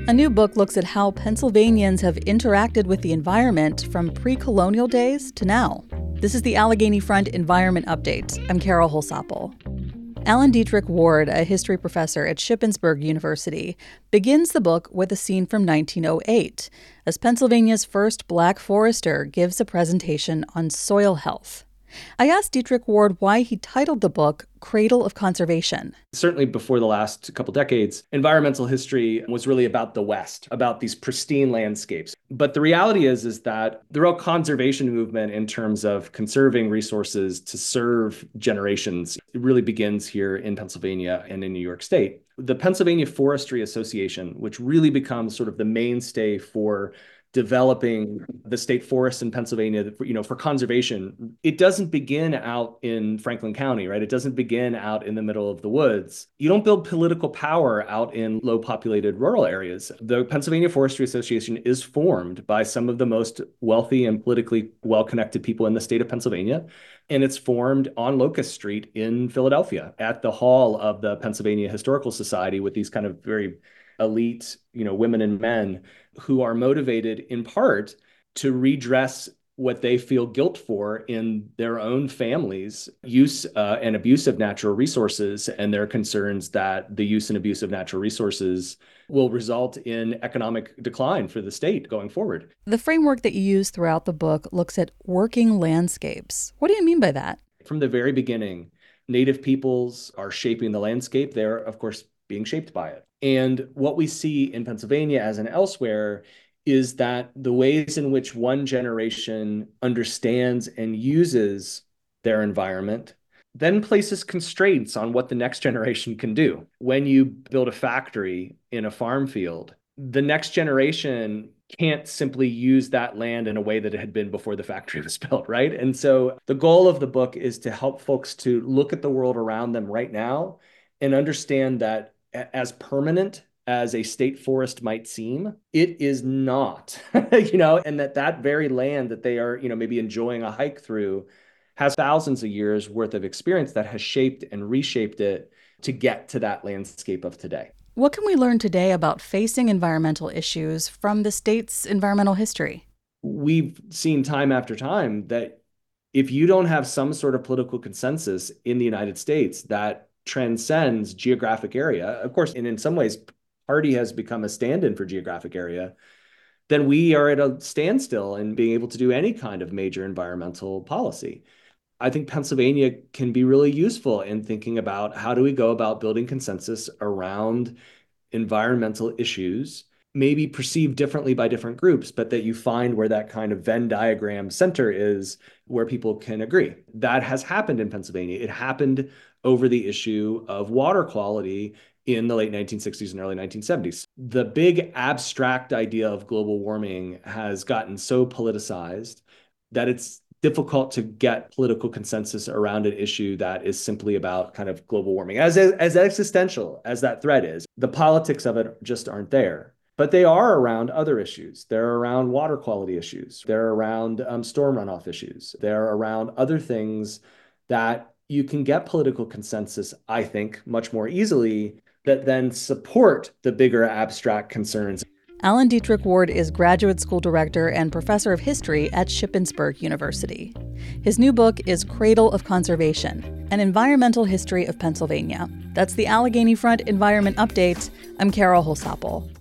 A new book looks at how Pennsylvanians have interacted with the environment from pre-colonial days to now. This is the Allegheny Front Environment Update. I'm Carol Holsapple. Alan Dietrich Ward, a history professor at Shippensburg University, begins the book with a scene from 1908, as Pennsylvania's first Black forester gives a presentation on soil health. I asked Dietrich Ward why he titled the book Cradle of Conservation. Certainly before the last couple decades, environmental history was really about the West, about these pristine landscapes. But the reality is that the real conservation movement in terms of conserving resources to serve generations, it really begins here in Pennsylvania and in New York State. The Pennsylvania Forestry Association, which really becomes sort of the mainstay for developing the state forests in Pennsylvania, for conservation, it doesn't begin out in Franklin County, right? It doesn't begin out in the middle of the woods. You don't build political power out in low populated rural areas. The Pennsylvania Forestry Association is formed by some of the most wealthy and politically well-connected people in the state of Pennsylvania. And it's formed on Locust Street in Philadelphia at the hall of the Pennsylvania Historical Society with these kind of very elite, women and men who are motivated in part to redress what they feel guilt for in their own families' use and abuse of natural resources, and their concerns that the use and abuse of natural resources will result in economic decline for the state going forward. The framework that you use throughout the book looks at working landscapes. What do you mean by that? From the very beginning, Native peoples are shaping the landscape. They're, of course, being shaped by it. And what we see in Pennsylvania, as in elsewhere, is that the ways in which one generation understands and uses their environment then places constraints on what the next generation can do. When you build a factory in a farm field, the next generation can't simply use that land in a way that it had been before the factory was built, right? And so the goal of the book is to help folks to look at the world around them right now and understand that as permanent as a state forest might seem, it is not, and that very land that they are, maybe enjoying a hike through has thousands of years worth of experience that has shaped and reshaped it to get to that landscape of today. What can we learn today about facing environmental issues from the state's environmental history? We've seen time after time that if you don't have some sort of political consensus in the United States that transcends geographic area, of course, and in some ways, party has become a stand-in for geographic area, then we are at a standstill in being able to do any kind of major environmental policy. I think Pennsylvania can be really useful in thinking about how do we go about building consensus around environmental issues, maybe perceived differently by different groups, but that you find where that kind of Venn diagram center is where people can agree. That has happened in Pennsylvania. It happened over the issue of water quality in the late 1960s and early 1970s. The big abstract idea of global warming has gotten so politicized that it's difficult to get political consensus around an issue that is simply about kind of global warming. As existential as that threat is, the politics of it just aren't there. But they are around other issues. They're around water quality issues. They're around storm runoff issues. They're around other things that you can get political consensus, I think, much more easily that then support the bigger abstract concerns. Alan Dietrich Ward is graduate school director and professor of history at Shippensburg University. His new book is Cradle of Conservation, an environmental history of Pennsylvania. That's the Allegheny Front Environment Update. I'm Carol Holsapple.